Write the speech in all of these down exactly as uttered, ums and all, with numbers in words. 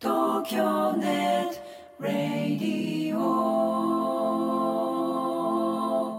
東京ネットラディオ。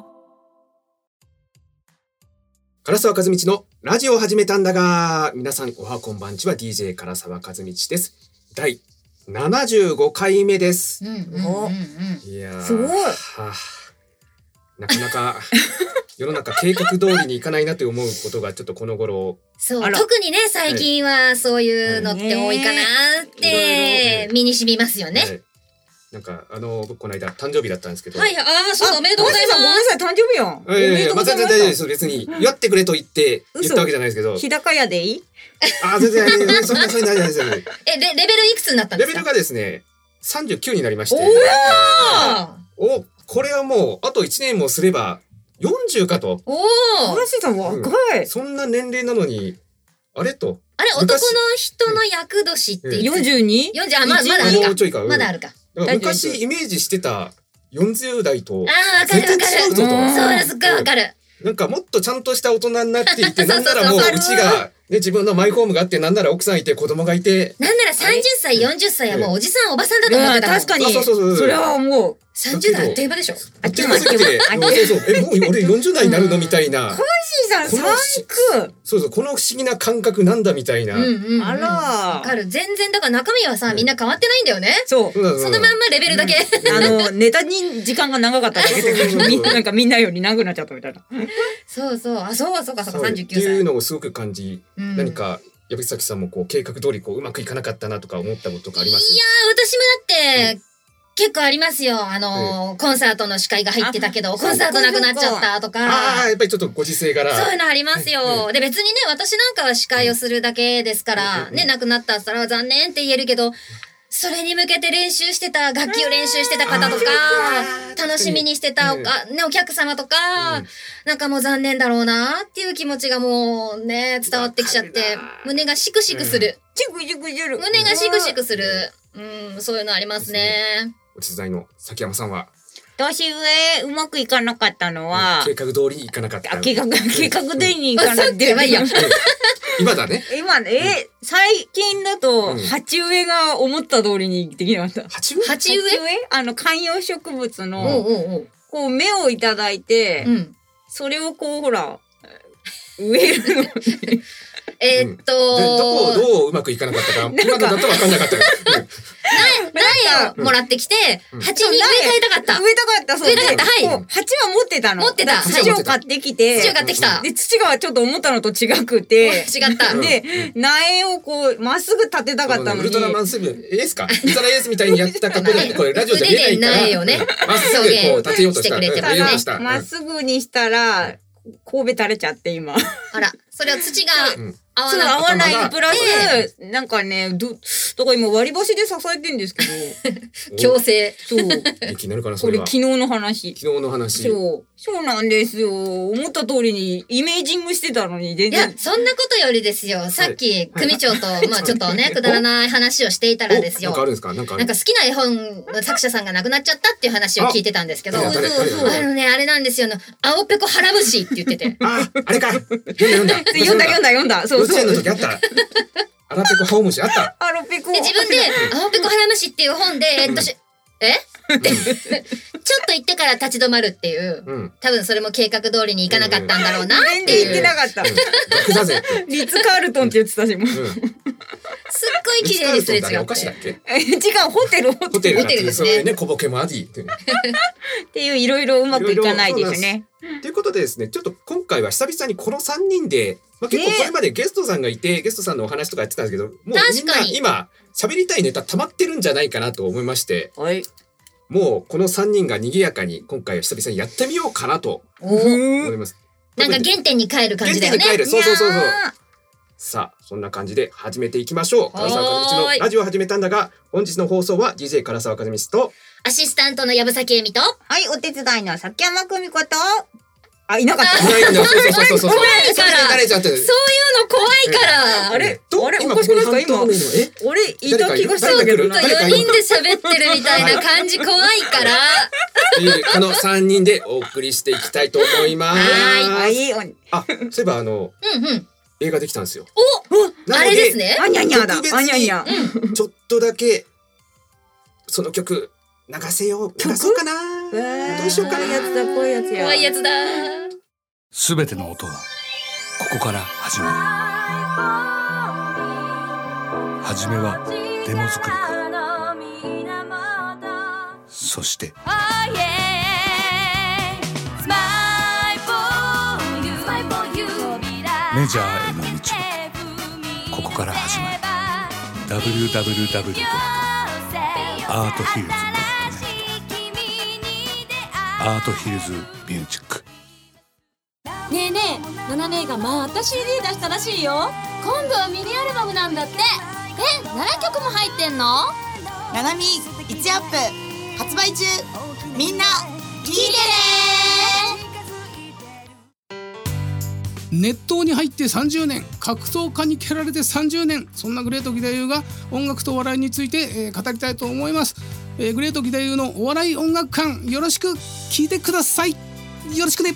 唐沢和道のラジオを始めたんだが、皆さんおはこんばんちは。 ディージェー 唐沢和道です。だいななじゅうごかいめです。 うんうんうんうん、 いやーすごい、 はあ、なかなか世の中計画通りにいかないなと思うことがちょっとこの頃。 そうあら特にね最近はそういうのって多いかなっいろいろねて身に染みますよね。 はいなんかあの僕この間誕生日だったんですけど、 はい、ああそうだおめでとうございます。 ごめんなさい、誕生日やん。おいやいやいやめでとうございままあ全然大丈夫です。 す。別にやってくれと言って言ったわけじゃないですけど、 日高屋でいい？ あ全然全然そんなそんな大丈夫です。 えレレベルいくつになったんですか？ レベルがですねさんじゅうきゅうになりまして、 おおこれはもうあといちねんもすればよんじゅうかと、 おお嵐さん若い。 そんな年齢なのにあれとあれ男の昔人の厄年って言って四十二？ よんじゅうあまだまだあるかもうちょいか、うんまだあるか。 だから昔イメージしてたよんじゅう代とああわかるわかる。 全然違うぞと、 うんそうですっごいわかる。 なんかもっとちゃんとした大人になっていてなんならもうそうそうそううちが、ね、自分のマイホームがあってなんなら奥さんいて子供がいて、 なんならさんじゅっさいよんじゅっさいはもうおじさんおばさんだと思ってたもん。 確かに。 そうそうそうそうそれはもう。 さんじゅう代あっという間でしょ。 あっという間すぎて、そうそうえもう俺よんじゅう代になるのみたいな、 嵐さんこの三区。 そうそうこの不思議な感覚なんだみたいな、 うんうんうん、 あらわかる。全然だから中身はさみんな変わってないんだよね。 そう。 そうだそうだそのまんまレベルだけ。 あのネタに時間が長かっただけで、みなんかみんなより長くなっちゃったみたいな。 そうそうあそうそうかそうかさんじゅうきゅうっていうさい。 のをすごく感じ、 うん何か矢吹崎さんもこう計画通りこううまくいかなかったなとか思ったこととかあります？ いやー私もだって、結構ありますよ。あのーコンサートの司会が入ってたけどあコンサートなくなっちゃったとか。 ああやっぱりちょっとご時世柄そういうのありますよ。で別にね私なんかは司会をするだけですから、 うんねなくなったらそれは残念って言えるけど、それに向けて練習してた楽器を練習してた方とかあー楽しみにしてたおか、ね、お客様とか、 うんなんかもう残念だろうなっていう気持ちがもうね伝わってきちゃってわかるな胸がシクシクする、 チクチクする。 胸がシクシクする、うん、そういうのありますね。 お手伝いの崎山さんは年上うまくいかなかったのは、 計画通りいかなかった。 あ計画計画通りにいかなさっきやばいやん。 今だね。 今ね、え最近だとうん鉢植えが思った通りにできなかった。 鉢植え鉢植えあの観葉植物おうのおうおう、 こう芽をいただいて、 うん、 それをこうほら植えるのにえーっと、 でどこをどううまくいかなかったか今だと分かんなかったよ。 苗をもらってきて、 うん鉢に植え替えたかった。 植えたかったそうで、 植えたかったはいこう鉢は持ってたの。 持ってただから土を買ってきて、 土を買ってきた。 で土がちょっと思ったのと違くて、 違った。 うんで苗をこうまっすぐ立てたかったのに、 ウルトラマンセブンエースかウルトラエースみたいにやった格好でこれラジオじゃ見えないから腕で苗をねまっすぐこう立てようとした表現してくれてますね植えようとしたまっすぐにしたら神戸垂れちゃって今。 あら、それは土がうんそう合わな合わない頭がプラス、なんかね、ど、だから今割り箸で支えてんですけど、 強制。 そう。 元気になるかなそれは。 これ昨日の話。 昨日の話。 そう。そうなんですよ。思った通りにイメージングしてたのに全いや然。、 そんなことよりですよ。さっき、組長と、まあちょっとね、くだらない話をしていたらですよ。 おなんかあるんですかなんかあるなんか好きな絵本の作者さんが亡くなっちゃったっていう話を聞いてたんですけど、ああ誰誰誰誰のね、あれなんですよ。あの青ペコハラムシって言ってて。 ああれか読んだ読んだ読んだ読んだ読んだ。そう幼稚園のそう。 時あったアラペコハオムシあったアロペコ。 で、自分で、青ペコハラムシっていう本で、えっとし、えって、ちょっと言ってから立ち止まるっていう、 うん多分それも計画通りにいかなかったんだろうなっ全ていう。 然言ってなかった。 逆だぜってリッツ・カールトンって言ってたし、もう。 うんすっごい綺麗にすれ違って。 お菓子だっけえ違う、ホテル、ホテル。 ホテルだってホテルですねそういうね小ボケもありっていうっていういろいろうまくいかないですね。 ということでですねちょっと今回は久々にこのさんにんで、まあ、結構これまでゲストさんがいてゲストさんのお話とかやってたんですけどもうみんな確かに今喋りたいネタ溜まってるんじゃないかなと思いましてはい。 もうこのさんにんが賑やかに今回は久々にやってみようかなとおー思います。 なんか原点に帰る感じだよね。 原点に帰るそうそうそうそういやさあそんな感じで始めていきましょう。唐沢和道はーいのラジオを始めたんだが本日の放送は ディージェー 唐沢和道とアシスタントの藪崎恵美と、 ーはい、お手伝いの崎山久美子と、あ、いなかった。 いないんだそうそうそうそうそう怖いからそれで慣れちゃってるそういうの怖いから。 あれとあれ今おかしくないですかここに半透明のえ俺、いた気がしたんだけどな。 誰かいるよにんで喋ってるみたいな感じ怖いから。 というこのさんにんでお送りしていきたいと思います。 ははい、おあ、そういえばあのうんうん。 映画できたんですよ。 おあなのでれですね。 あにゃにゃだ。 特別にあにゃにゃ。 ちょっとだけその曲流せよう流そうかな。どうしようかな。 怖いやつだ、怖いやつや。 怖いやつだ。 すべての音はここから始まる。初めはデモ作りから、そしてメジャーへの道はここから始まる。 ダブリューダブリューダブリュー ドットアートヒルズ ドットネット アートヒルズミュージック。 ねえねえ、ナナ姉がまた シーディー 出したらしいよ。今度はミニアルバムなんだって。え、ななきょくも入ってんの？ ナナミいちアップ発売中。みんな聞いてね。 熱湯に入ってさんじゅうねん、格闘家に蹴られてさんじゅうねん、そんなグレート義太夫が音楽とお笑いについて、えー、語りたいと思います。えー、グレート義太夫のお笑い音楽館、よろしく聞いてください。よろしくね。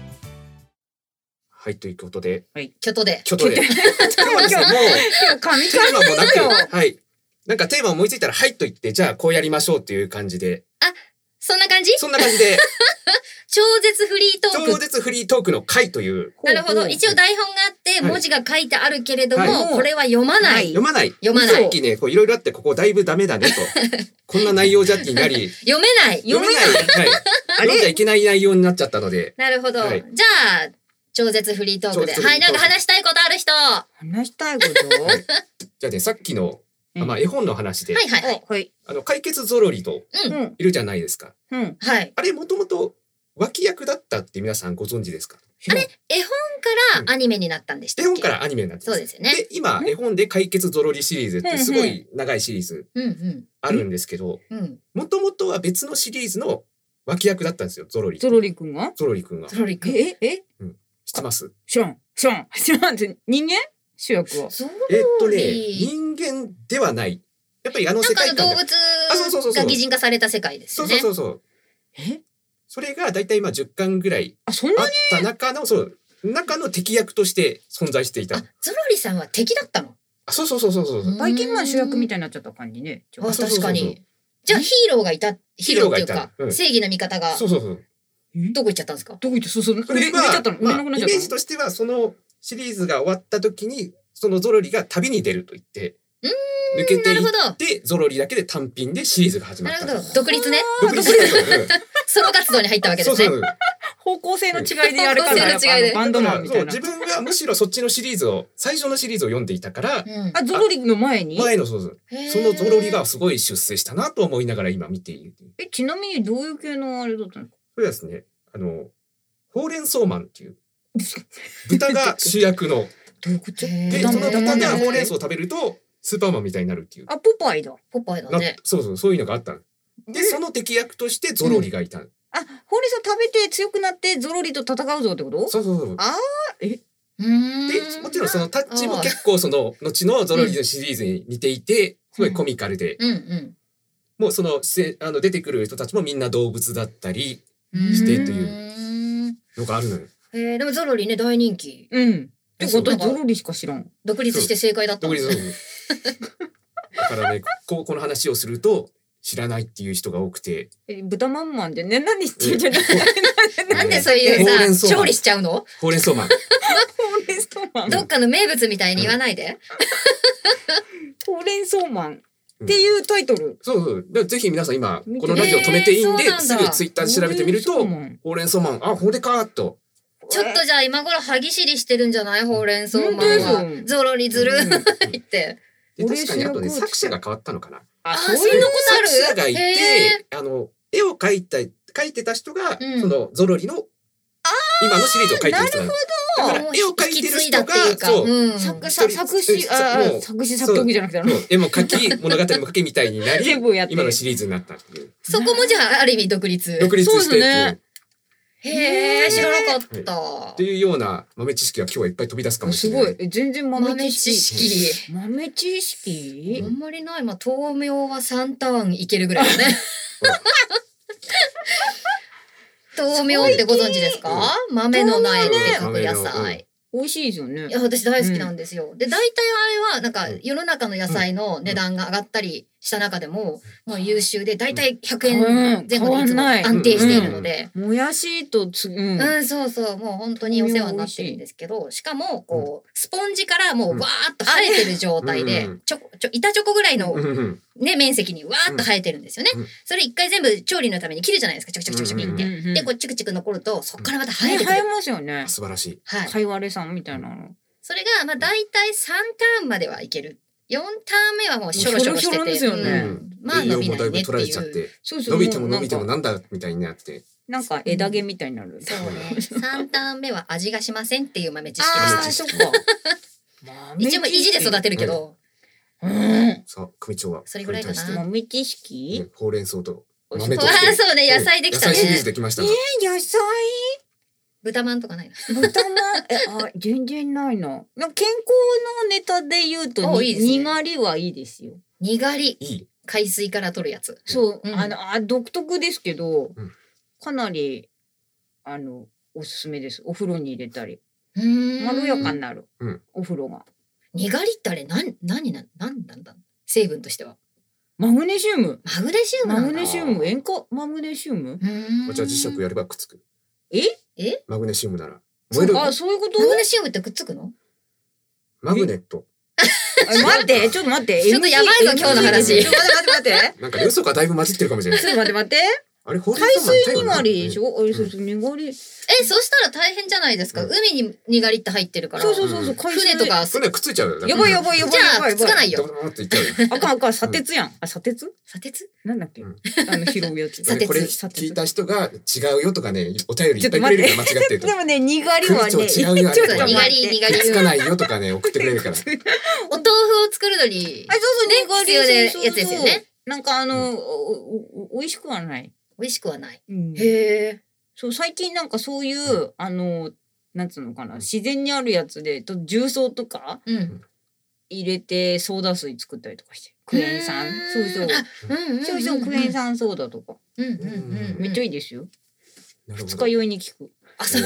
はい、ということで京都で京都で今日はですね、もう神テーマもな 々よ。 く、はい、なんかテーマ思いついたらはいと言って、じゃあこうやりましょうっていう感じで、 そんな感じ？ そんな感じで超絶フリートーク。 超絶フリートークの回という、 なるほど。一応台本があってはい文字が書いてあるけれども、 はいこれは読まない。 読まない読まないさっきね、こういろいろあって、ここだいぶダメだねとこんな内容じゃってになり読めない。 読めない、はい、読んじゃいけない内容になっちゃったので、 なるほど。 はいじゃあ、超絶フリートークで。はい、 超絶フリートークなんか話したいことある人。は話したいこと？ じゃあね、さっきの、あまあ、絵本の話で、 いはいはい。 はい。 あの解決ゾロリとうん。 うん。 いるじゃないですか。 うん。 はい。 あれもともと脇役だったって皆さんご存知ですか？ あれ絵本からアニメになったんでしたっけ？ 絵本からアニメになってます。 そうですよね。 で、今、絵本で解決ゾロリシリーズってすごい長いシリーズうんうん。 あるんですけど、 うん。 もともとは別のシリーズの脇役だったんですよ、ゾロリ。 ゾロリ君が？ ゾロリ君が。 ゾロリ君。 え、え、 知ってます？ 知らん。知らん。知らんって人間？主役は。 ゾロえっとね、 リ。 人間ではない。やっぱりあのなんかあの世界観で。 動物あそうそうそうそうが擬人化された世界ですそうよね。 そうそうそう。 え？ それがだいたい今じゅっかんぐらいあ、そんなに？ あった中の、そう、中の敵役として存在していた。 あ、ゾロリさんは敵だったの？ あ、そうそうそうそうそう。 バイキンマン主役みたいになっちゃった感じね。ちょっあ、 とそうそうそうそう確かに。じゃあヒーローがいた、ヒーローっていうかヒーローがいた、うん正義の味方がそうそうそう。 どこ行っちゃったんですか？ どこ行って、そうそう、 それ売れ売れちゃったの？売れまあなくなっちゃイメージったの？ としては、そのシリーズが終わった時に、そのゾロリが旅に出ると言って、 うーん抜けていなるほどって、ゾロリだけで単品でシリーズが始まった。 なるほど。独立ね。 独立したうんソロ活動に入ったわけですね。 そうそう。 方向性の違いでやるから、 方向性の違いでやっぱあのバンドだからそうマンみたいな自。分がむしろそっちのシリーズを、最初のシリーズを読んでいたから、 うんあ、ゾロリの前に？ 前のそうそうへーそのゾロリがすごい出世したなと思いながら今見ている。 え、ちなみにどういう系のあれだったの？ それはですね、あの、ほうれん草マンっていう、豚が主役の、 どういうこと？ へーで、その豚豚がほうれん草を食べると、スーパーマンみたいになるっていう。 あ、ポパイだ。 ポパイだなね。 そうそう、そういうのがあったの。で、その敵役としてゾロリがいたの。 あ、ほうれん草食べて強くなってゾロリと戦うぞってこと？ そうそうそう。 あうーんで、もちろんそのタッチも結構その後のゾロリのシリーズに似ていて、すごいコミカルで、 うんもうそのせあの出てくる人たちもみんな動物だったりうん。 してというう。 のがあるのよ。 えー、でもゾロリね、大人気。 うん。ってことそうはゾロリしか知らん。 独立して正解だったん独立ですそうだからね、ここの話をすると知らないっていう人が多くて、 え、豚まんまんでね、何言ってんじゃない？ なんでそういうほうれん草さ、調理しちゃうの？ ほうれん草マン。 ほうれん草マン。 どっかの名物みたいに言わないで。 ほうれん草マンっていうタイトル。 そうそう。でぜひ皆さん今、 見てこのラジオ止めていいんで、 えーそうなんだすぐツイッターで調べてみると、 ほうれん草マンほうれん草マン、あ、ほれかーっと。 ちょっとじゃあ今頃歯ぎしりしてるんじゃないほうれん草マン本当ですは。 よゾロリずるうんいって。 で確かにあとね、 俺主役を作者が変わったのかな。 あ、 あ、 そうそんないうことある？ 作者がいへて、あの、絵を描いた、描いてた人が、 うんそのゾロリの、今のシリーズを描いてる人なの。だから絵を描いてる人が、そう、 うん作一人作作詞、あもうー作詞作曲じゃなくてあのそう絵も描き、物語も描きみたいになり、 全部やって今のシリーズになったっていう。 そこもじゃあある意味独立。 独立してっていうそうですねへえ、知らなかったって。いうような豆知識が今日はいっぱい飛び出すかもしすれない。 ごい。え全然豆豆知知識。 識。 豆知識あんまりない。まあ、豆苗はさんターンいけるぐらいだね。豆苗ってご存知ですか？豆の苗って書く野菜。 美味しいですよねい。や私大好きなんですよ、で大体あれはなんか世の中の野菜の値段が上がったりした中でも、もう優秀で大体ひゃくえん前後でいつも安定しているので、 もやしとつ、うんうん、そうそう、もう本当にお世話になってるんですけど、しかもこうスポンジからもうわーっと生えてる状態で、ちょちょ板チョコぐらいのね面積にわーっと生えてるんですよね。それ一回全部調理のために切るじゃないですか、チョキチョキチョキチョキって。でこうチクチク残るとそこからまた生えてくる。 生えますよね。 素晴らしい。 はい。 かいわれさんみたいなの。 それがまあ大体さんターンまではいける。よんターン目はもうショロショロしてて、 ショロショロですよねうんまあ伸びないねって取られちゃっいう。 て、 そうそう伸びても伸びてももうなんだみたいになって。 なんか枝毛みたいになる。 そうね。さんターン目は味がしませんっていう豆知識ああ、 でした。 そっか。 一応もう意地で育てるけど、 うん。 さあ組長はそれぐらいかなこれに対して豆知識ねほうれん草とあ豆とああそうね、野菜できたね。 野菜シリーズできましたが。 野菜豚まんとかないな。 豚まん、え、あ、全然ないな。なんか健康のネタで言うと、においいですねにがりはいいですよ。 にがり。 いい。 海水から取るやつ。 そう、 うんあの、あ、独特ですけど、 うんかなり、あの、おすすめです。お風呂に入れたり。 うんまろやかになる。 うんお風呂が。 にがりってあれ、なん、何な、なんなんだ成分としては。 マグネシウム。 マグネシウムなマんだ。 グネシウム。塩化マグネシウムうーんじゃあ磁石やればくっつく。 ええマグネシウムなら。燃えるあ、そういうことマグネシウムってくっつくのマグネット。 え待って、ちょっと待って。 ちょっとやばいぞ今日の話ちょっと待って待って待って。 なんか嘘がだいぶ混じってるかもしれないち。ょっと待って待って。 あれほうれん海草マン水にがりでしょ。 ょあれ、そうそう、にがり。 え、そしたら大変じゃないですか。 うん海ににがりって入ってるから。 そうそうそうそう、海水船と。か、 船くっついちゃうよ。 やばいやばいやばいじゃあやばい。 くっつかないよ。 ドドドっていっちゃうよ。 あかんあかん、砂鉄やん。あ、砂鉄砂鉄なんだっけうんあの、拾うやつ。 砂鉄これ聞いた人が違うよとかね、お便りいっぱいくれるから間違ってると。 でもね、にがりはね、 組長違うよあれちょっとそう、にがり、 待ってにがり。 くっつかないよとかね、送ってくれるから。 お豆腐を作るのにあ、、そうそう、 ねにがり必要なそうそうそうやつですよね。 なんかあの、おお美味しくはない。 美味しくはない。 うんへえ。 そう、最近なんかそういう、あの、なんつうのかな、自然にあるやつで、と重曹とかうん。 入れてソーダ水作ったりとかして。クエン酸。そうそう。 あ、うんうん。 そうそう、クエン酸ソーダとか。 うんうんうん。 めっちゃいいですよ。 なるほど二日酔いに効く。 あ、そう。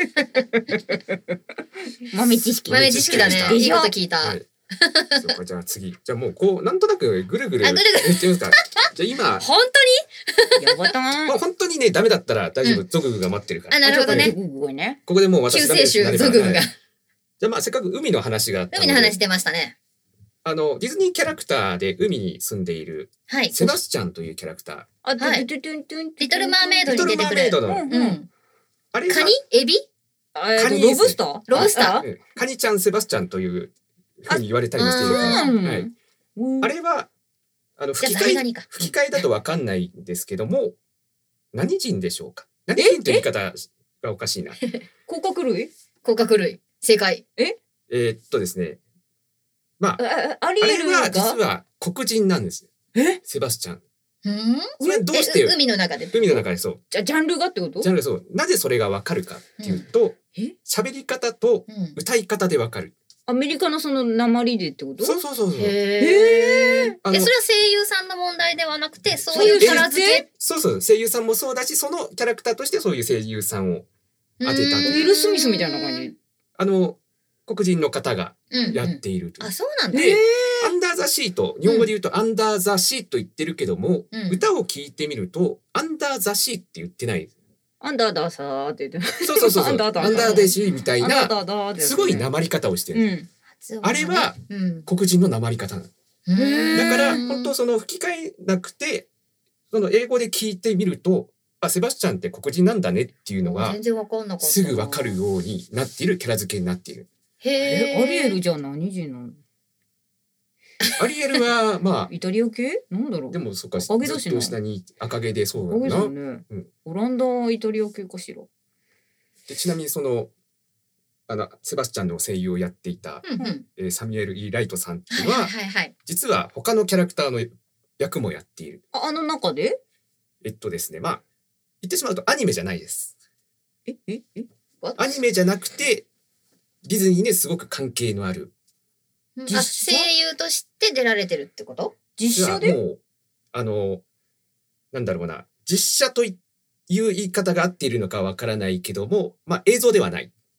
豆知識。 豆知識だね。 でしょいいこと聞いた。 はい。そうか、じゃあ次。じゃあもうこう、なんとなくぐるぐる。 あぐるぐる言ってみますか。じゃあ今、 本やばたん。 まあ本当にね、ダメだったら大丈夫。ゾググが待ってるから。 あなるほどねすごいね。 ここでもう当に私救世主、ゾググが。 はいじゃあまあせっかく海の話があったので。 海の話出ましたね。 あの、ディズニーキャラクターで海に住んでいるはい。 セバスチャンというキャラクター。 あ、 はいトゥトゥトゥトゥンリトルマーメイドリトルマーメイドの、 うんううん。 ん。 あれがカニエビあえっとカニロブスターロブスターあうんカニちゃんセバスチャンというふうに言われたりもしているから。 あそうなのはい。 うんあれは、あの、 じゃ吹き替え、 あザリガニか。 吹き替えだとわかんないんですけども、何人でしょうか何人という言い方がおかしいな。 甲殻類甲殻類。正解。 えーっとですね。まあ、 ああアリエルあれは実がは黒人なんです。 えセバスチャン。 うんそれどうしてえう海の中で。 海の中でそう。 じゃジャンルがってことじゃあそう。なぜそれがわかるかっていうと、 え喋り方とうん歌い方でわかる。 アメリカのその鉛でってことそうそうそうそう。 へえ。 あのえ、それは声優さんの問題ではなくて、そういうキャラ付けそうそう。声優さんもそうだし、そのキャラクターとしてそういう声優さんを当てたうんウィル・スミスみたいな感じ。 あの黒人の方がうんうんやっているという。 あ、そうなんだ。 で、アンダーザシート、日本語で言うとアンダーザシート言ってるけども、 うん歌を聞いてみると、アンダーザシーって言ってない。 アンダーダーサーって言って。 そうそうそうそう。 アンダーダーアンダーデシーみたいアンダーな、 ダーダーってやつねすごい訛り方をしてる。 うん。 あれはうん。 黒人の訛り方なの。 うんだから、本当その吹き替えなくて、その英語で聞いてみると、あ、セバスチャンって黒人なんだねっていうのが全、然わかんなかった。 すぐわかるようになっているキャラ付けになっている。 へえ、 え。 アリエルじゃ何人なのアリエルは、まイタリア系なんだろあ、 うでもそっか、ず赤毛だしなっと下に赤毛でそう赤毛だな。 だよねうん。 オランダ、イタリア系かしら。 でちなみにその、あの、セバスチャンの声優をやっていた、 うんうん。 えーサミュエル・イー・ライトさんってはいいうのは、 はいはい。 実は他のキャラクターの役もやっている。 あ、あの中でえっとですね、まあ、言ってしまうとアニメじゃないです。 え、え、えアニメじゃなくて、ディズニーにすごく関係のある。 うん実あ、 写声優として出られてるってこと実写でもう、あの、なんだろうな、実写という言い方が合っているのかわからないけども、まあ映像ではない。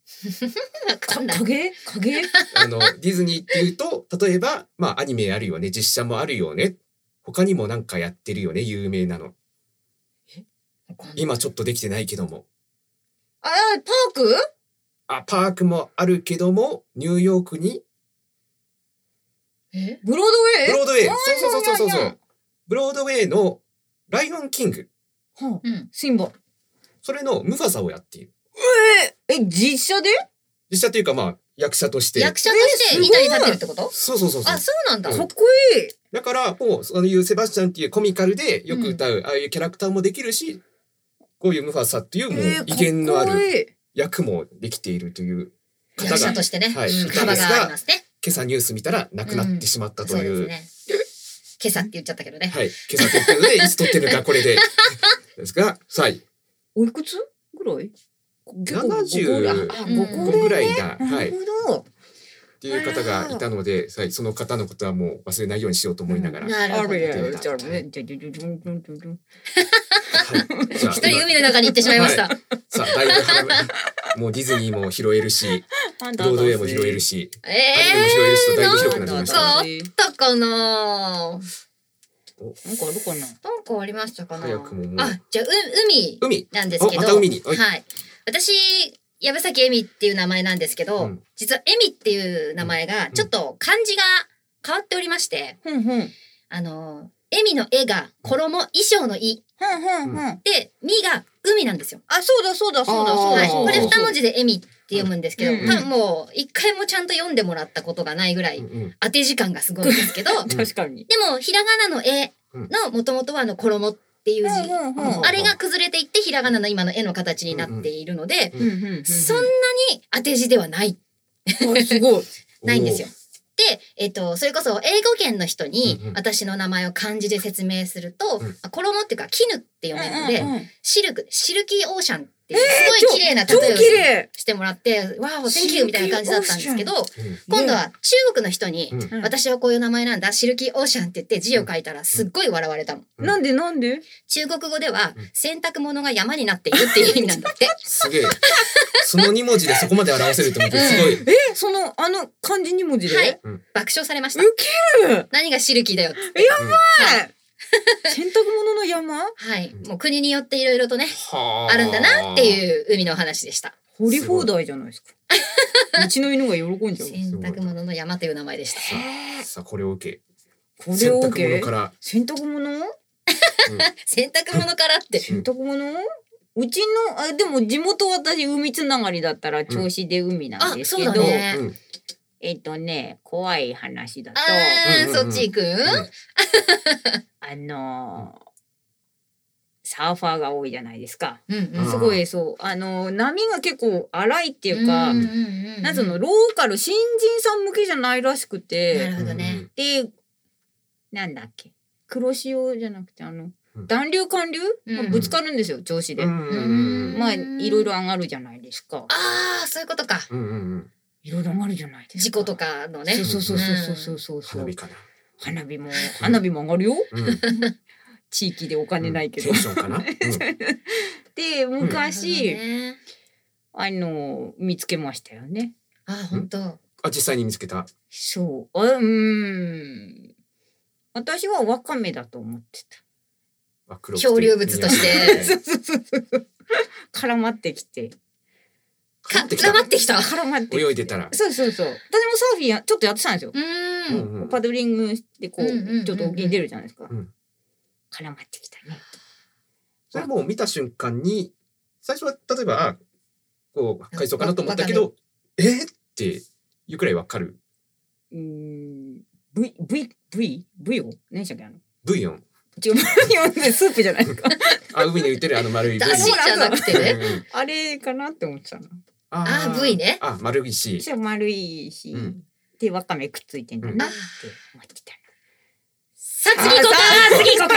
わかんない。 影影あのディズニーっていうと例えばまあアニメあるよね、実写もあるよね、他にもなんかやってるよね、有名なの。今ちょっとできてないけども。 あ、パーク？ あ、パークもあるけどもニューヨークにえブロードウェイ？ ブロードウェイ、 あそうそうそうそうそいやいやう、ブロードウェイのライオンキング、 はあ、 うん。 シンバ。 それのムファサをやっている。 え、実写で？ 実写というかまあ役者として。 役者として板に立ってるってこと？ そうそうそうそうあ、。そうなんだ。 うんかっこいい。 だからもうそういうセバスチャンっていうコミカルでよく歌う、ああいうキャラクターもできるし、こういうムファサっていうもう威厳のあかっこいるい。 役もできているという方役者がとしてね。 はいうん幅がありますね。 今朝ニュース見たら亡くなってしまったとそういう、 ですね。今朝って言っちゃったけどね。 はい、今朝撮ってるのでいつ撮ってるのかこれでですが、さあおいくつぐらい？ ななじゅうごうんごぐらいだ、 なはい、っるほど。 ていう方がいたので、はい、その方のことはもう忘れないようにしようと思いながら、 なるほど。 あれやじゃあね、じゃじゃじゃじゃじゃじゃじゃじゃはい、じゃあ一人海の中に行ってしまいました。 さあだいぶ花もうディズニーも拾えるし、 あんブロードウェイも拾えるし、 えアニメも拾えるしとだいぶ広くー、 なりましなんかあたね。 ったかな。 なんかあるかな。 なんかありましたかな。 早くももうあ、じゃあう海海なんですけど。 おまた海にはいはい。私矢吹恵美っていう名前なんですけど、 うん実は恵美っていう名前がちょっと漢字が変わっておりまして、 ふんふん。 あの恵美の絵が衣衣装の衣ふんふんふん。 で美が海なんですよ。 あ、そうだそうだそうだそうだ。 はい、 あーこれ二文字で恵美って読むんですけど、 うんうん多分もう一回もちゃんと読んでもらったことがないぐらいうんうん当て字感がすごいんですけど、 確かに。 でもひらがなの絵の元々はあの衣っていう字、 うんうんうんあれが崩れていってひらがなの今の絵の形になっているので、 うんうんうん。 そんなに当て字ではないあすごい。 ないんですよ。で、えっと、それこそ英語圏の人にうんうん私の名前を漢字で説明すると、 うんあ衣っていうか絹って読めるので、 うんうんうんシルク、シルキーオーシャンっていうすごい綺麗な例超えを綺麗。 してもらって、わーお、センキューみたいな感じだったんですけど、 うん今度は中国の人に、 うん私はこういう名前なんだ、シルキーオーシャンって言って字を書いたらすっごい笑われたの。 うんなんでなんで？ 中国語ではうん洗濯物が山になっているっていう意味なんだって。 すげえ。その二文字でそこまで表せると思ってすごい。 え、そのあの漢字二文字で？ はい爆笑されました。 ウケる。 何がシルキーだよって。 はい。洗濯物の山？ はい。もう国によっていろいろとね、 はあるんだなってう。 いう海のお話でした。 掘り放題じゃないですか。うちの犬が喜んじゃう。 洗濯物の山という名前でした。 さあこれを受け。 これを洗濯受け物から。 洗濯物？ 洗濯物からって。 洗濯物？うちのあでも地元私海つながりだったら銚子で海なんですけど、 あそうだねうんえっとね怖い話だとあー、 うんうんうんそっち行くん、 あのーサーファーが多いじゃないですか。 うんうんすごいそうあのー波が結構荒いっていうか、 うんうんうんうんなんそのローカル新人さん向けじゃないらしくなてるほどね。 でなんだっけ黒潮じゃなくてあの、 うん暖流寒流、 うんぶつかるんですよ調子で、 うんうんまあいろいろ上がるじゃないですか。 ああ、そういうことか。 うんうんうん。 いろいろ上がるじゃないですか。 事故とかのね。 そうそうそうそうそうそうそう。 花火かな。 花火も花火も上がるよ。 うん。 地域でお金ないけど。 テンションかな。うんでなるほど昔、 ねあの見つけましたよね。 あー、本当。 あ実際に見つけた。 そう。あうーん。私はワカメだと思ってた。 あ黒くて漂流物として。 絡まってきて。 か、 絡ってきた絡まってきた。 絡まってきて。 泳いでたら。 そうそうそう。私もサーフィンやちょっとやってたんですよ。 うーん。 うんうんパドリングしてこう、 うんうんうんうんちょっと沖に出るじゃないですか。 うん絡まってきたね。 それもう見た瞬間に最初は例えばあこう海藻かなと思ったけどえーっていうくらいわかる。 うーん。V V V V を何でしたっけあの。 ブイヨン。 違う、ブイヨンってスープじゃないですか。 あ海に浮いてるあの丸いブイヨン。 だしじゃなくてね。 うんあれかなって思ってたの。 あー ブイねあ丸いし。 じゃ丸いし、 うんでわかめくっついてんだなって思ってたの。 さあ、次行こうか。次行こうか。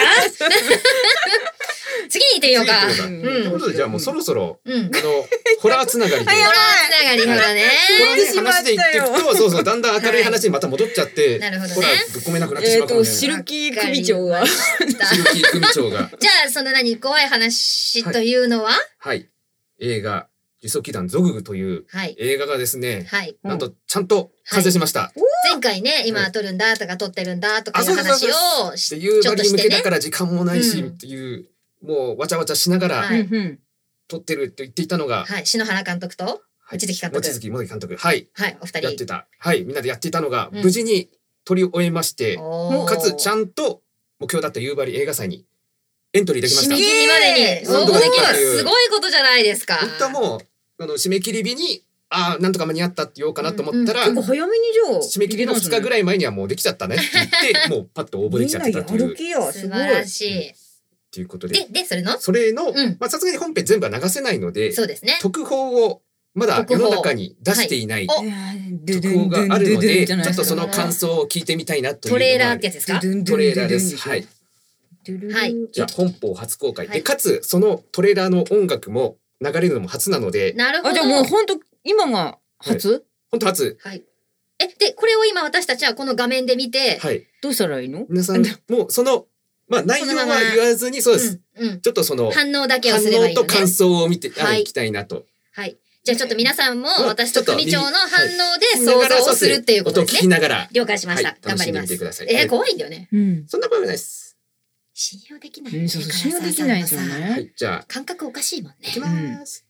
次に行ってみようか。 次行うん。 ということでじゃあもうそろそろうん。 あのホラーつながりで。 ホラーつながり、ほらね。 ホラーね話で言っていくとそうそうだんだん明るい話にまた戻っちゃって、 なるほどねホラーぶっ込めなくなってしえっ、と、 まうかもしれない。 シルキー組長が。 シルキー組長がじゃあ、その何、怖い話というのは、 はい映画自走騎団ゾググというはい。 映画がですね、 はい。 なんとちゃんと完成しました。 前回ね、今撮るんだとか撮ってるんだとかいうあそうそう話そうをしで夕ちょっ張向けとしてねだから時間もないしうんっていう、もうわちゃわちゃしながらはいうんうん撮ってるって言っていたのが、 はい。篠原監督とはい望月監督望月茂樹監督、はい、 はい、お二人。 やってた、はい、みんなでやっていたのが、 うん無事に撮り終えまして、 おーかつちゃんと目標だった夕張映画祭にエントリーできました。 締め切りまでにすごい応募できる。すごいことじゃないですか。 本当はもうあの締め切り日にああなんとか間に合ったって言おうかなと思ったら、 結構早めにじゃあ締め切りのふつかぐらい前にはもうできちゃったねって言ってもうパッと応募できちゃってたというっみんなやる気や素すごい晴らしい。 ていうことで、 で、で、それのそれのうんまあさすがに本編全部は流せないので、 そうですね。 特報をまだ世の中に出していないはい特報があるので、ちょっとその感感想を聞いてみたいなというのがトレーラーってやつですか？ トレーラーです。はい。 はいじゃあ本邦初公開、 はいでかつそのトレーラーの音楽も流れるのも初なので、 なるほど。 あじゃあもう本当今が初本当初。 はい。え、で、これを今私たちはこの画面で見て、 はい。 どうしたらいいの？ 皆さんもうそのまあ内容は言わずにそうです。 うん、うん。 ちょっとその反応だけを反すればいいのね。 応と感想を見てあはいいきたいなと。 はい。じゃあちょっと皆さんもうん私と組長の反応で見ながら想像をするっていうこと音を聞きですね。 ながら了解しました。 はい頑張ります楽しんでみてください。 えー、 はい怖いんだよね。 うん。 そんなことないです。 信用できない。 うんそうそう信用できないですよねはい。じゃあ感覚おかしいもんね。 いきます。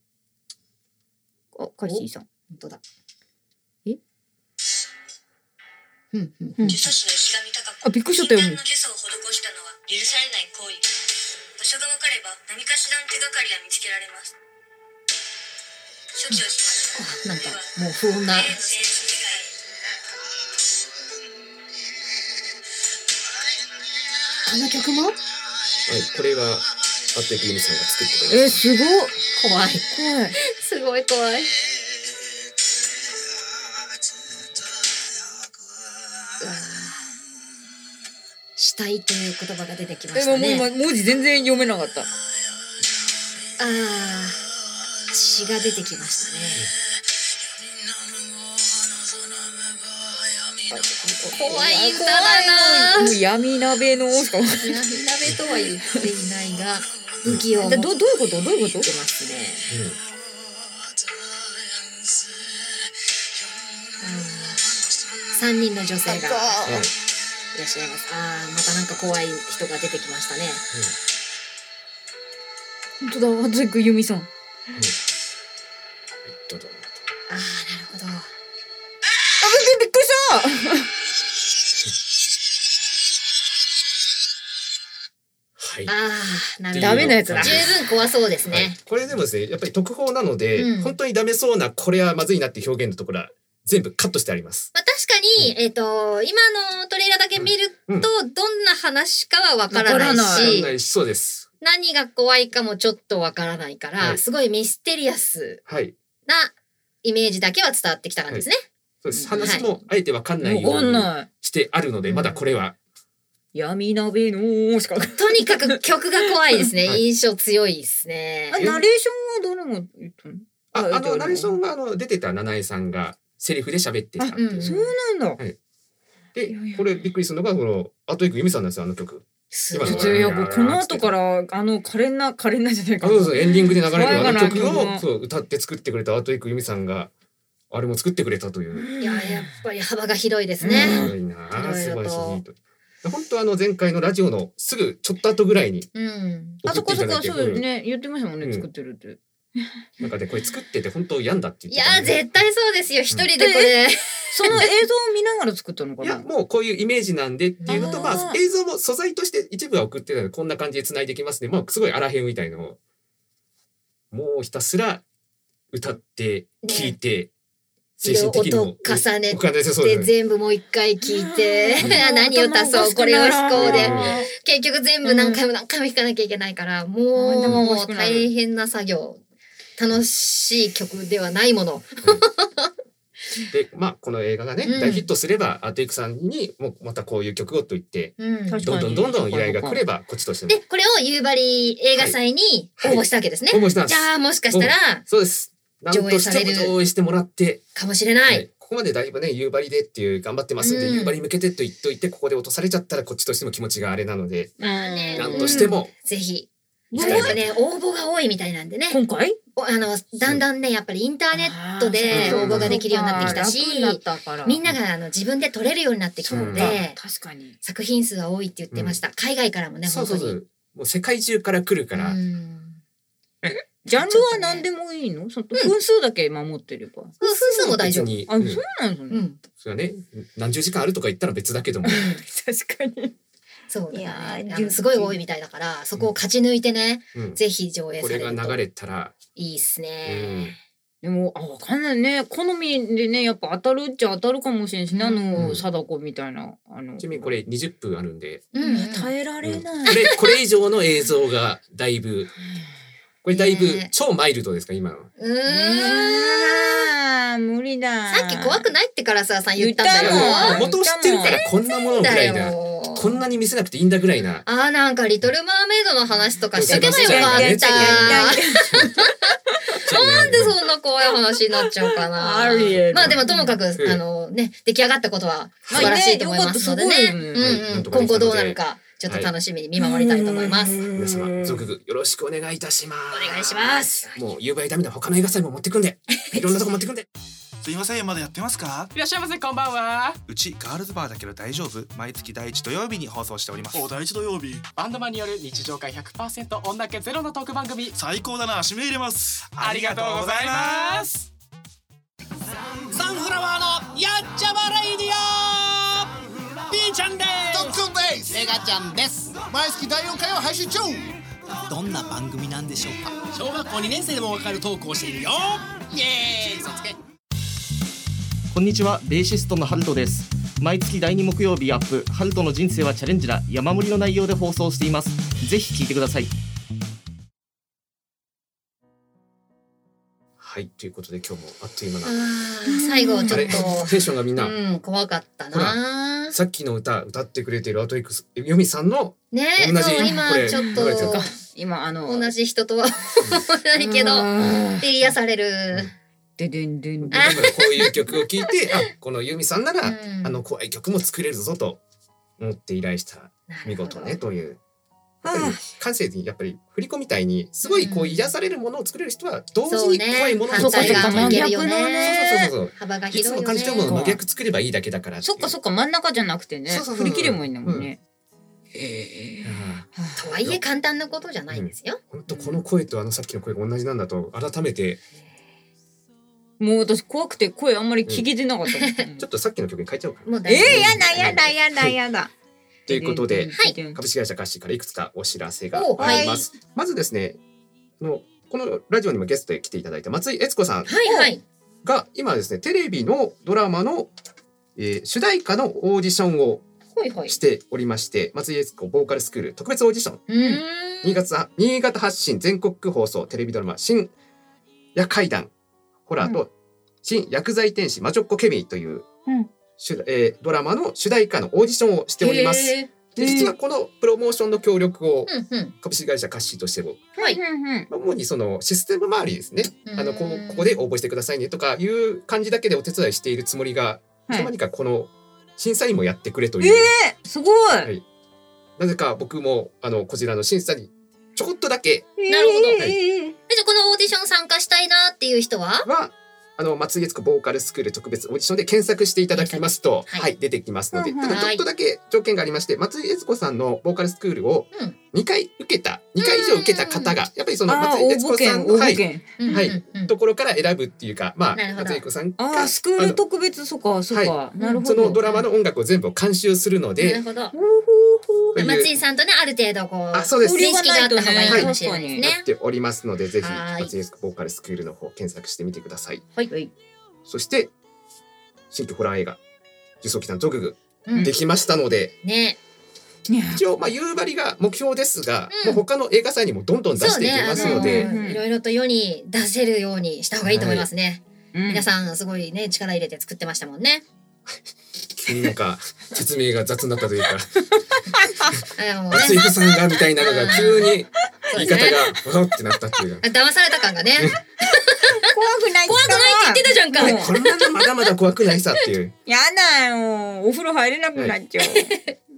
あカリシーさん。 本当だ。 えうんうん。 うん呪詛師の石神高子あびっくりしちゃったよ。 禁断の呪詛を施したのは許されない行為。場所が分かれば何かしらの手がかりが見つけられます。処置をします。 あ、なんかもう不穏な。 例のセンス世界へ。 この曲もはい、これはアッテクユミさんが作ってくれまえすごい怖い。 怖い。 すごい怖い。うわー死体という言葉が出てきまえもうしたね。 今文字全然読めなかった。 ああ、血が出てきましたね。怖い歌だな。 もう闇鍋のしかも。 闇鍋とは言っていないが、武器を持ってどどういうことどういうこと？ ますね。三人の女性がいらっはいしゃいます。ああ、またなんか怖い人が出てきましたね。 本当だ松井く由美さん。 どうぞああ、なるほど。 びっくりした。 はい。 ああ、なるほど。 ダメなやつだ十分怖そうですはいね。 これでもですね、やっぱり特報なので、 うん本当にダメそうなこれはまずいなっていう表現のところは全部カットしてあります。 まあ、確かに、えっ、と、今のトレーラーだけ見ると、 うんどんな話かはわからないわからないし、 ないしそうです。 何が怖いかもちょっとわからないから、 はいすごいミステリアスはい。 なイメージだけは伝わってきた感じですね。 そうです。 はい話もあえてわかんないわかようんにない。 してあるので、 うんまだこれは。 闇鍋のしか。 とにかく曲が怖いですね。 はい印象強いですね。 あナレーションは誰が言ったの？ あ、あの、ナレーション。 ンがあの出てた七重さんがセリフで喋ってたっていう。 うんそうなんだ。 でいやいや、 これびっくりするのが、この、後行く由美さんなんですよ、あの曲。 すごい今のいやいやこの後からあの可憐な可憐なじゃないかあ、そうそう、エンディングで流れるあの曲爽やかなをそう歌って作ってくれた後行く由美さんが、あれも作ってくれたという。 いや、やっぱり幅が広いですね。 すごいなあ、 いろいろと素晴らしいと。本当あの前回のラジオのすぐちょっと後ぐらいにうん。 あそこそこ送っていただいて、 そうね言ってましたもんね、 うん作ってるって。 なんかねこれ作ってて本当病んだってい言ってたや、 んで。 絶対そうですよ。一人でこれ。 その映像を見ながら作ったのかな。 いやもうこういうイメージなんでっていうのとあーまあ映像も素材として一部は送ってたのでこんな感じで繋いできますね。まあすごいアラヘンみたいのをもうひたすら歌って聴いて、精神的にも色音重ねて重ねてそうでですね。 全部もう一回聞いて何を足そうこれを弾こうでうん結局全部何回も何回も弾かなきゃいけないから、もう大変な作業。楽しい曲ではないもの。 でまあこの映画がね、 うん大ヒットすればアテイクさんにもうまたこういう曲をと言ってうん確かにどんどんどんどん依頼が来ればこっちとしてもでこれを夕張映画祭に応募したわけですね。 応募したんです。 じゃあもしかしたらそうです。なんとしても上映してもらって、 かもしれない。 はいここまでだいぶね夕張でっていう頑張ってますんで、 うん夕張向けてと言っといてここで落とされちゃったらこっちとしても気持ちがあれなので、 まあねなんとしても、 ぜひ行きやっぱたいね応募が多いみたいなんでね。 今回おあのだんだんねやっぱりインターネットで応募ができるようになってきたし、 楽になったからみんながあの自分で撮れるようになってきたので、 確かに作品数が多いって言ってました。海外からもねそうそうそ本当に。 う。もう世界中から来るから、 うんジャンルは何でもいいの？その分数だけ守ってれば。 分数も大丈夫。 別にあ、そううんなんですね。 うん、 それはね何十時間あるとか言ったら別だけども、 確かに。 そうだいやね。 ーあのすごい多いみたいだからそこを勝ち抜いてね、 うんぜひ上映こされるとれが流れたら、 いいっすうんね。 でも、あ、わかんないね。好みでね、やっぱ当たるっちゃ当たるかもしれんし、あの、貞子みたいな。あの、 ちなみにこれにじゅっぷんあるんで、 うんうん、 耐えられうんない。 これこれ以上の映像がだいぶこれだいぶね超マイルドですか今の。 うーん。 あー無理だ。 さっき怖くないってからささん言ったんだ言ったよ。 の元を知ってるからこんなものぐらいだ。 だよ。 こんなに見せなくていいんだぐらいな。 あーなんかリトルマーメイドの話とかしとけばよかった。 いやいやいやいなんでそんな怖い話になっちゃうかな。 ありえないまあでもともかく、 うんあのね出来上がったことは素晴らしいと思いますのでね。 はいねよかったすごいよねうんうん。 なんとかできたので今後どうなるかちょっと楽しみに見守りたいと思います。 皆様続々よろしくお願いいたします。 お願いします。 もう夕張ダメな他の映画祭も持ってくんで、いろんなとこ持ってくんで。 すいません、まだやってますか？ いらっしゃいませ、こんばんは。 うちガールズバーだけど大丈夫？毎月第一土曜日に放送しております。 お、第一土曜日。バンドマンによる日常会 ひゃくパーセント 女気ゼロのトーク番組。 最高だな、締め入れます。 ありがとうございます。 サンフラワーのやっちゃまレイディオ。ピーちゃんです。 特訓です。メガちゃんです。毎月だいよんかいを配信中。 どんな番組なんでしょうか。小学校にねん生でもわかるトークをしているよ。イエーイ、そつけ。 こんにちは、ベーシストのハルトです。毎月だいに木曜日アップ、ハルトの人生はチャレンジだ、山盛りの内容で放送しています。ぜひ聞いてください。 はい、ということで今日もあっという間な。 あー最後ちょっあれとテンションがみんな、 うん怖かったほらな。 さっきの歌歌ってくれているアートエックスヨミさんのね同じそう今これちょっと流れてるか今、あの、 同じ人とは思わないけどって癒される。 ででんでんだからこういう曲を聴いて、あ、このユミさんなら、 うんあの怖い曲も作れるぞと思って依頼した見事ねという。やっぱり感性にやっぱり振り子みたいにすごいこう癒されるものを作れる人は同時に怖いものを作れる。 反対がいけるよね。 そうそうそうそう。 幅がいつも広いよね。 感じても真逆作ればいいだけだからっていう。 そっかそっか、真ん中じゃなくてね。 そうそうそう振り切れもいいんだもんね。 えとはいえ簡単なことじゃないんですよ。 本当この声とあのさっきの声が同じなんだと改めて。 もう私怖くて声あんまり聞けてなかった。 ちょっとさっきの曲に変えちゃおうかな。 もうえー、やだやだやだやだ。 ということで、 はい株式会社カッシーからいくつかお知らせがあります。 おはいまずですね、あのこのラジオにもゲストで来ていただいた松井悦子さんはいはい。 が今ですねテレビのドラマの、えー主題歌のオーディションをはいはい。 しておりまして、松井悦子ボーカルスクール特別オーディションうん。 新潟新潟発信全国区放送テレビドラマ新夜怪談ホラーと、新薬剤天使魔女っ子ケミーという、 うん主えードラマの主題歌のオーディションをしております。 へーで実はこのプロモーションの協力をうんうん。 株式会社カッシーとしても、 はい。 まあ主にそのシステム周りですね。あのこうここで応募してくださいねとかいう感じだけでお手伝いしているつもりが、いつの間にかこの審査員もやってくれという。 えー、すごい。 はいなぜか僕もあのこちらの審査にちょこっとだけなるほど。 はいえじゃあこのオーディション参加したいなっていう人は？ はあの松井悦子ボーカルスクール特別オーディションで検索していただきますと、 はいはい、出てきますので、 うんうんただちょっとだけ条件がありまして松井悦子さんのボーカルスクールをうんにかい受けたにかい以上受けた方がやっぱりそのあー、 松井悦子さ応募券、応んのはい募券。 はいうんうんうんところから選ぶっていうか、まあなるほど松井悦子さんあがー、スクール特別、そっか、そっか。 はなるほど。 そのドラマの音楽を全部監修するのなでるほど。 という松井さんとねある程度こうあそうです認識があった方がいいかもしれないですね。 やっておりますのでぜひはい松井悦子ボーカルスクールの方検索してみてください。 はい。 そして新規ホラー映画「呪詛鬼団トググ」 うんできましたので、 ね。 一応まあ夕張が目標ですが、 うんもう他の映画祭にもどんどん出していきますので、 そうねあのいろいろと世に出せるようにした方がいいと思いますね。 うん皆さんすごいね力入れて作ってましたもんね。 急になんか説明が雑になったというかあのもうね松井さんがみたいなのが急に言い方そうですねがわってなったっていうか。 騙された感がね。 怖くない。 怖くないって言ってたじゃんか。 こんなのまだまだ怖くないさっていう。 やだよ。お風呂入れなくなっちゃう。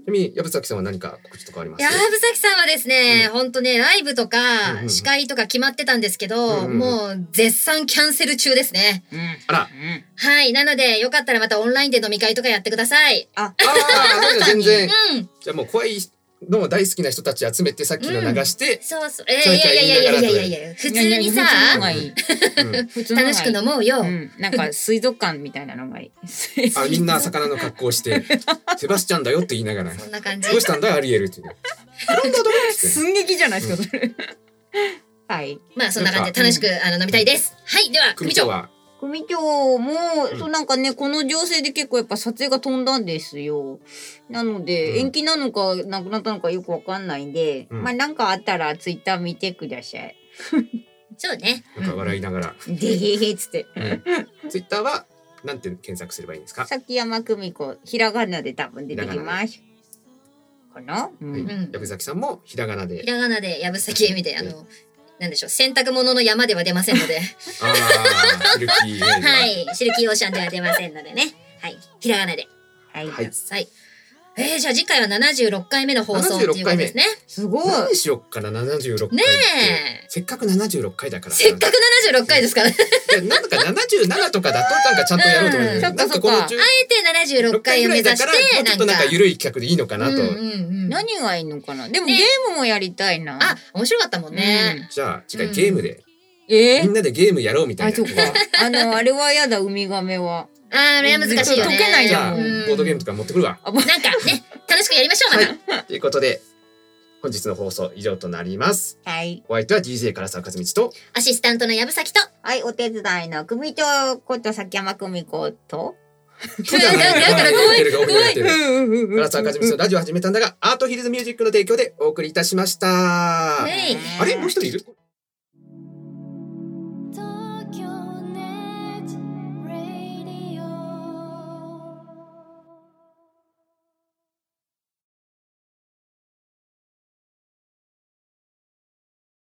なみに矢吹さんは何か告知とかあります？ 矢吹さんはですね、本当ねライブとか司会とか決まってたんですけど、もう絶賛キャンセル中ですね。 あら。 はい、なのでよかったらまたオンラインで飲み会とかやってください。 あ、 ああ、全然。 うん。 じゃあもう怖いの大好きな人たち集めてさっきの流して、 そうそう。えー、いやいやいやいやいやいやいや、普通にさ、楽しく飲もうよ。 なんか水族館みたいなのがいい。 あ、みんな魚の格好してセバスチャンだよって言いながら、 そんな感じ。 どうしたんだアリエルっていう。 寸劇じゃないですかそれ。はい。 まあそんな感じで楽しくあの飲みたいです。はい、では組長は。 組長も、うん、そうなんかねこの情勢で結構やっぱ撮影が飛んだんですよ。なので、うん、延期なのかなくなったのかよくわかんないんで、うん、まあなんかあったらツイッター見てください。 そうね。 なんか笑いながら。 でへへっつって。 うん、ツイッターはなんて検索すればいいんですか？ 崎山久美子ひらがなで多分出てきます。かな？ うん。矢吹さんもひらがなで。 ひらがなで矢吹恵美であの。なんでしょう、洗濯物の山では出ませんので。 ああ、シルキー。 はい、シルキーオーシャンでは出ませんのでね。はい、ひらがなで。はい。はい。えー、じゃあ次回はななじゅうろっかいめの放送っていうことですね。 すごい。 何しよっかな、ななじゅうろっかい。ねえ。せっかくななじゅうろっかいだから。 せっかくななじゅうろっかいですからね。 なんかななじゅうななとかだとなんかちゃんとやろうと思う。なんかこのあえてななじゅうろっかいを目指して、 もうちょっとなんか緩い企画でいいのかなと。 何がいいのかな。でもゲームもやりたいな。 あ、面白かったもんね。 じゃあ次回ゲームで。 えみんなでゲームやろうみたいな。 あ、そっか。あの、あれはやだ、ウミガメは。 あー、あれは難しいよね。 解けないじゃん。 ボードゲームとか持ってくるわ。 なんかね、楽しくやりましょう、また。ということで、本日の放送以上となります。 はい。 お相手は ディージェー 唐沢和道と、 アシスタントの矢吹と、 はい、お手伝いの組長こと崎山久美子と、 そうだね。だから怖い。怖い。唐沢和道のラジオ始めたんだが、アートヒルズミュージックの提供でお送りいたしました。あれもう一人いる？